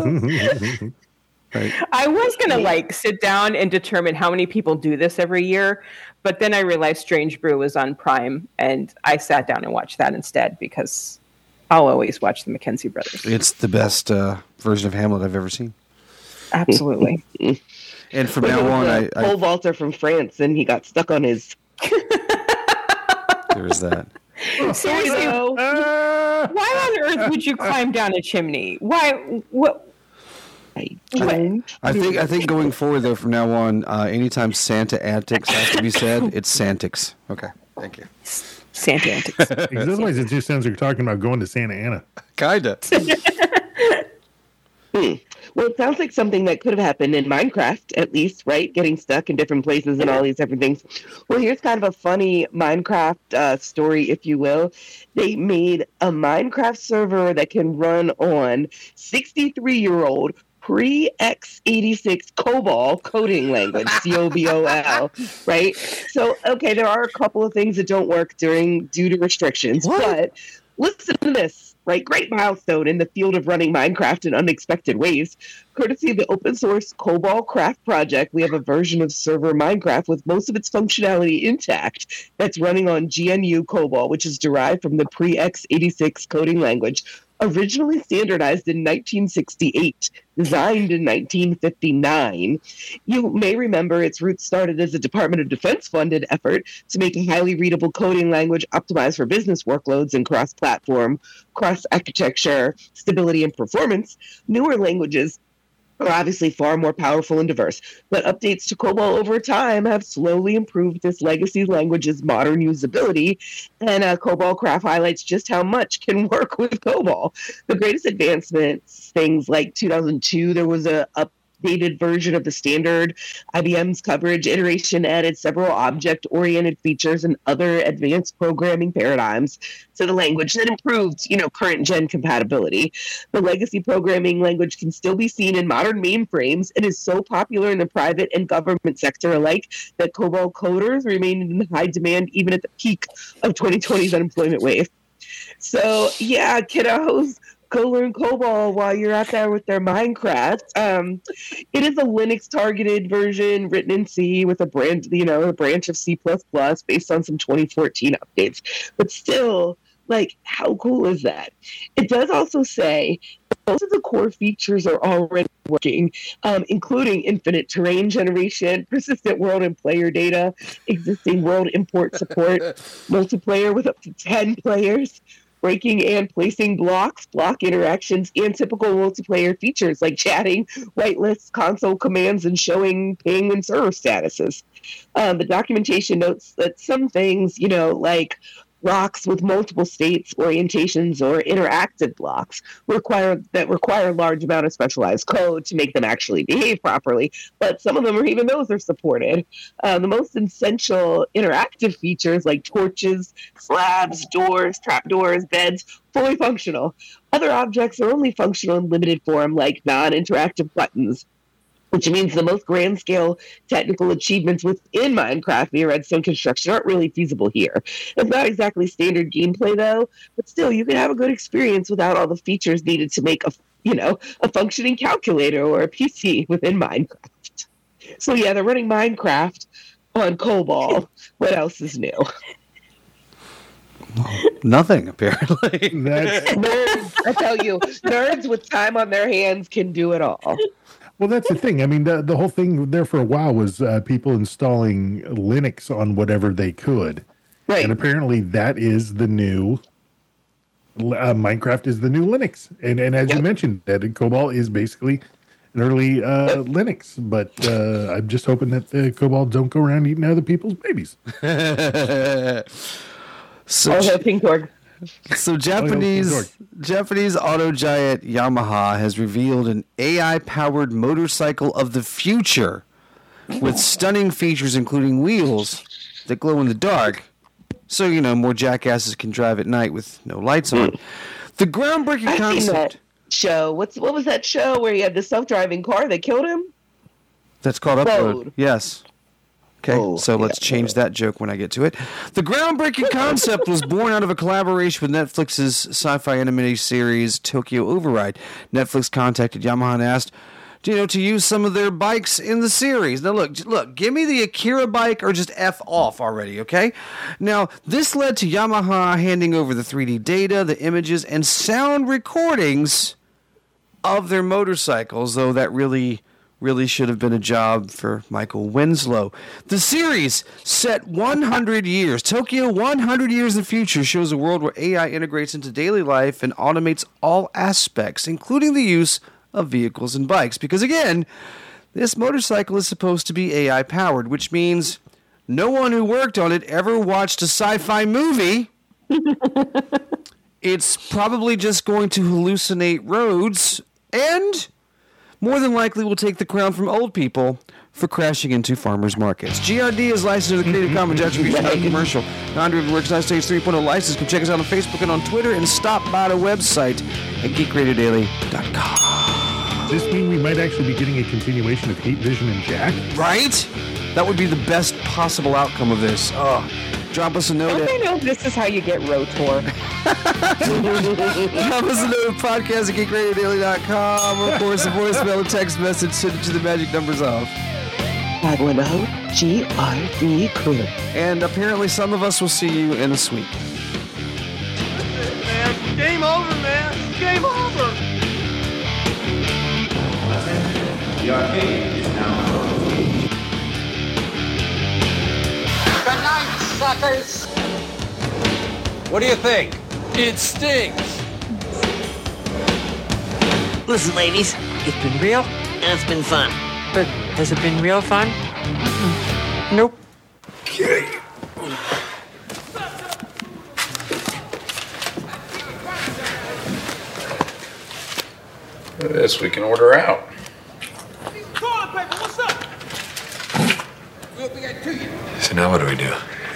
Speaker 6: I was going to sit down and determine how many people do this every year, but then I realized Strange Brew was on Prime, and I sat down and watched that instead because I'll always watch the Mackenzie Brothers.
Speaker 1: It's the best version of Hamlet I've ever seen.
Speaker 6: Absolutely.
Speaker 1: And from now on,
Speaker 5: pole vaulter from France, and he got stuck on his.
Speaker 1: There's that.
Speaker 6: Seriously, why on earth would you climb down a chimney? Why? What?
Speaker 1: I think going forward, though, from now on, anytime Santa antics has to be said, it's Santix. Okay, thank you.
Speaker 6: Santa antics.
Speaker 7: Because otherwise, it just sounds like you're talking about going to Santa Ana.
Speaker 1: Kinda.
Speaker 5: Well, it sounds like something that could have happened in Minecraft, at least, right? Getting stuck in different places and all these different things. Well, here's kind of a funny Minecraft story, if you will. They made a Minecraft server that can run on 63-year-old pre-x86 COBOL coding language, COBOL, right? So, okay, there are a couple of things that don't work due to restrictions, but listen to this. Right, great milestone in the field of running Minecraft in unexpected ways. Courtesy of the open source COBOL Craft project, we have a version of server Minecraft with most of its functionality intact that's running on GNU COBOL, which is derived from the pre-x86 coding language, originally standardized in 1968, designed in 1959. You may remember its roots started as a Department of Defense-funded effort to make a highly readable coding language optimized for business workloads and cross-platform, cross-architecture, stability, and performance. Newer languages are obviously far more powerful and diverse, but updates to COBOL over time have slowly improved this legacy language's modern usability, and COBOL Craft highlights just how much can work with COBOL. The greatest advancements, things like 2002, there was a updated version of the standard. IBM's coverage iteration added several object-oriented features and other advanced programming paradigms to the language that improved, current-gen compatibility. The legacy programming language can still be seen in modern mainframes and is so popular in the private and government sector alike that COBOL coders remain in high demand even at the peak of 2020's unemployment wave. So, yeah, kiddos, go learn COBOL while you're out there with their Minecraft. It is a Linux-targeted version written in C with a branch of C++ based on some 2014 updates. But still, how cool is that? It does also say most of the core features are already working, including infinite terrain generation, persistent world and player data, existing world import support, multiplayer with up to 10 players, breaking and placing blocks, block interactions, and typical multiplayer features like chatting, whitelists, console commands, and showing ping and server statuses. The documentation notes that some things, like blocks with multiple states, orientations, or interactive blocks require a large amount of specialized code to make them actually behave properly, but some of them, or even those, are supported. The most essential interactive features like torches, slabs, doors, trapdoors, beds, fully functional. Other objects are only functional in limited form, like non-interactive buttons, which means the most grand-scale technical achievements within Minecraft via redstone construction aren't really feasible here. It's not exactly standard gameplay, though, but still, you can have a good experience without all the features needed to make a functioning calculator or a PC within Minecraft. So yeah, they're running Minecraft on COBOL. What else is new?
Speaker 1: Nothing, apparently.
Speaker 5: Nerds, I tell you, nerds with time on their hands can do it all.
Speaker 7: Well, that's the thing. I mean, the whole thing there for a while was people installing Linux on whatever they could.
Speaker 5: Right.
Speaker 7: And apparently that is the new Minecraft is the new Linux. And as you mentioned, that Cobalt is basically an early Linux. But I'm just hoping that the Cobalt don't go around eating other people's babies.
Speaker 5: So
Speaker 1: Japanese auto giant Yamaha has revealed an AI-powered motorcycle of the future with stunning features, including wheels that glow in the dark, so more jackasses can drive at night with no lights on. The groundbreaking concept.
Speaker 5: Show. What was that show where he had the self-driving car that killed him?
Speaker 1: That's called Upload. Yes. Okay, so let's change that joke when I get to it. The groundbreaking concept was born out of a collaboration with Netflix's sci-fi animated series Tokyo Override. Netflix contacted Yamaha and asked, to use some of their bikes in the series. Now, look, give me the Akira bike or just F off already, okay? Now, this led to Yamaha handing over the 3D data, the images, and sound recordings of their motorcycles, though that really should have been a job for Michael Winslow. The series, set 100 years, Tokyo 100 years in the future, shows a world where AI integrates into daily life and automates all aspects, including the use of vehicles and bikes. Because again, this motorcycle is supposed to be AI powered, which means no one who worked on it ever watched a sci-fi movie. It's probably just going to hallucinate roads and more than likely will take the crown from old people for crashing into farmers markets. GRD is licensed with the Creative Commons Attribution Commercial. Non-derivative works, United States 3.0 license. Come check us out on Facebook and on Twitter and stop by the website at geekradiodaily.com.
Speaker 7: Does this mean we might actually be getting a continuation of Hate Vision and Jack?
Speaker 1: Right? That would be the best possible outcome of this. Drop us a note.
Speaker 6: Don't they know this is how you get Rotor?
Speaker 1: Drop us a note, podcast at geekradiodaily.com. Of course, a voicemail, a text message, send it to the magic numbers of
Speaker 5: 510-GRD Crew.
Speaker 1: And apparently some of us will see you in a suite.
Speaker 12: Man, game over, man. Game over.
Speaker 13: The arcade is now closed.
Speaker 12: Good night, suckers.
Speaker 14: What do you think? It stinks.
Speaker 15: Listen, ladies, it's been real and it's been fun.
Speaker 16: But has it been real fun? Nope.
Speaker 15: Okay.
Speaker 4: This we can order out.
Speaker 12: Toilet paper, what's up?
Speaker 14: So now what do we do?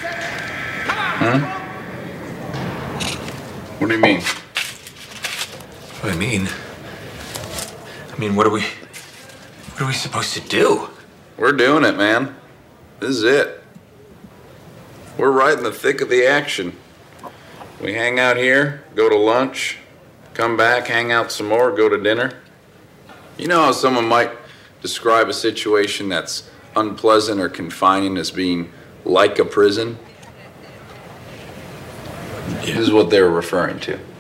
Speaker 4: What do you mean?
Speaker 14: What do I mean? What are we supposed to do?
Speaker 4: We're doing it, man. This is it. We're right in the thick of the action. We hang out here, go to lunch, come back, hang out some more, go to dinner. You know how someone might describe a situation that's unpleasant or confining as being like a prison?
Speaker 14: Yeah.
Speaker 4: This is what they were referring to.